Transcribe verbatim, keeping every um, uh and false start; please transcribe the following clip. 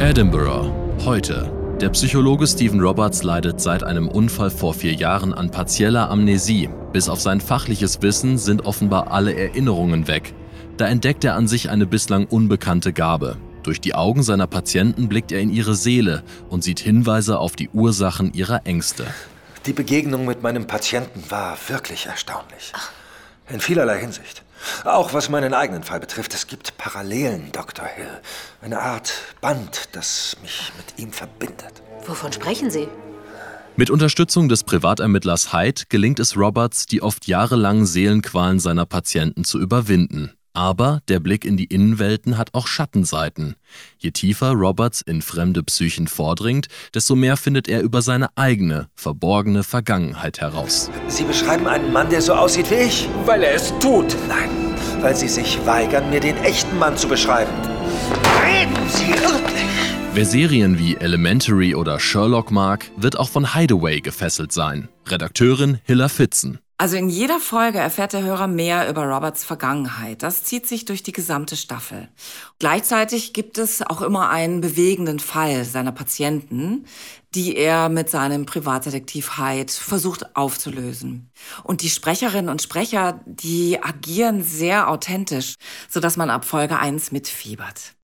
Edinburgh, heute. Der Psychologe Stephen Roberts leidet seit einem Unfall vor vier Jahren an partieller Amnesie. Bis auf sein fachliches Wissen sind offenbar alle Erinnerungen weg. Da entdeckt er an sich eine bislang unbekannte Gabe. Durch die Augen seiner Patienten blickt er in ihre Seele und sieht Hinweise auf die Ursachen ihrer Ängste. Die Begegnung mit meinem Patienten war wirklich erstaunlich. In vielerlei Hinsicht. Auch was meinen eigenen Fall betrifft, es gibt Parallelen, Doktor Hill. Eine Art Band, das mich mit ihm verbindet. Wovon sprechen Sie? Mit Unterstützung des Privatermittlers Hyde gelingt es Roberts, die oft jahrelangen Seelenqualen seiner Patienten zu überwinden. Aber der Blick in die Innenwelten hat auch Schattenseiten. Je tiefer Roberts in fremde Psychen vordringt, desto mehr findet er über seine eigene, verborgene Vergangenheit heraus. Sie beschreiben einen Mann, der so aussieht wie ich? Weil er es tut. Nein, weil Sie sich weigern, mir den echten Mann zu beschreiben. Reden Sie wirklich? Wer Serien wie Elementary oder Sherlock mag, wird auch von Hideaway gefesselt sein. Redakteurin Hilla Fitzen. Also in jeder Folge erfährt der Hörer mehr über Roberts Vergangenheit. Das zieht sich durch die gesamte Staffel. Gleichzeitig gibt es auch immer einen bewegenden Fall seiner Patienten, die er mit seinem Privatdetektiv Hyde versucht aufzulösen. Und die Sprecherinnen und Sprecher, die agieren sehr authentisch, sodass man ab Folge eins mitfiebert.